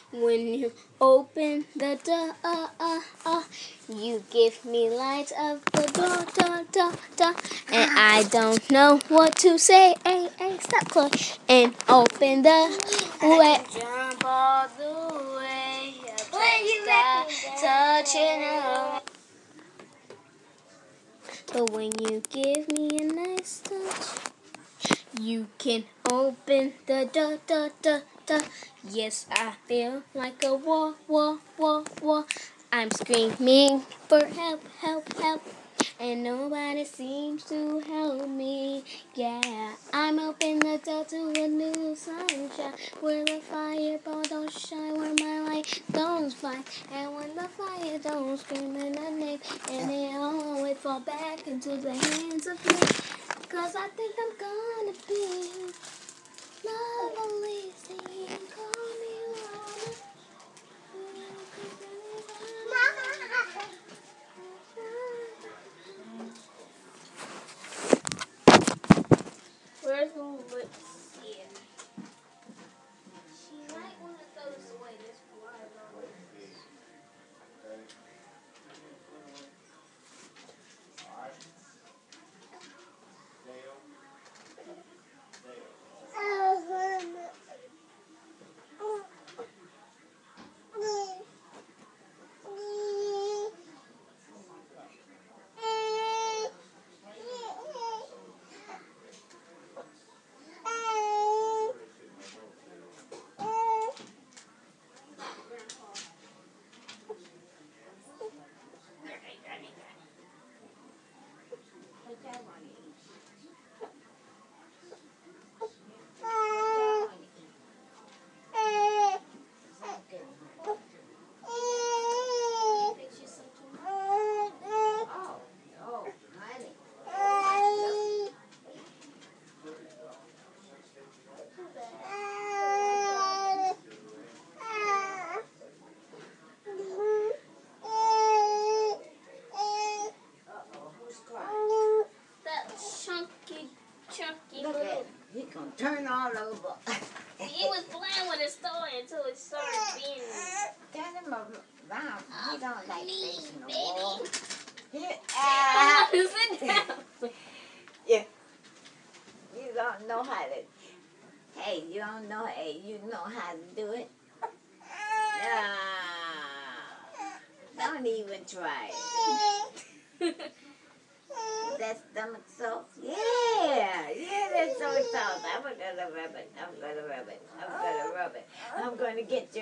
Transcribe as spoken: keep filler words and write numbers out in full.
When you open the door, uh, uh, uh, you give me light of the door, door, door, door. And I don't know what to say. Hey, hey, stop, Chloe. And open the way. Jump all the way. Stop touching her. But when you give me a nice touch, you can open the door, door, door, door. Yes, I feel like a war, war, war, war. I'm screaming for help, help, help. And nobody seems to help me. Yeah, I'm open the door to a new sunshine, where the fireball don't shine, where my light don't fly. And when the fire don't scream in a name, and they always fall back into the hands of me. Cause I think I'm gonna be lovely, singing, call me Lana. Where's the lips here? She might want to throw this away. This water on it. Chunky, chunky Look little. at him. He gonna turn all over. He was playing with his toy until it started being. Turn him around. He don't like Me, facing the baby. wall. Here, Ah, ah. sit down. Yeah. You don't know how to. Hey, you don't know. Hey, you know how to do it. Ah. Don't even try it. That stomach soft? Yeah, yeah, that's so soft. I'm gonna rub it. I'm gonna rub it. I'm gonna rub it. I'm gonna get you.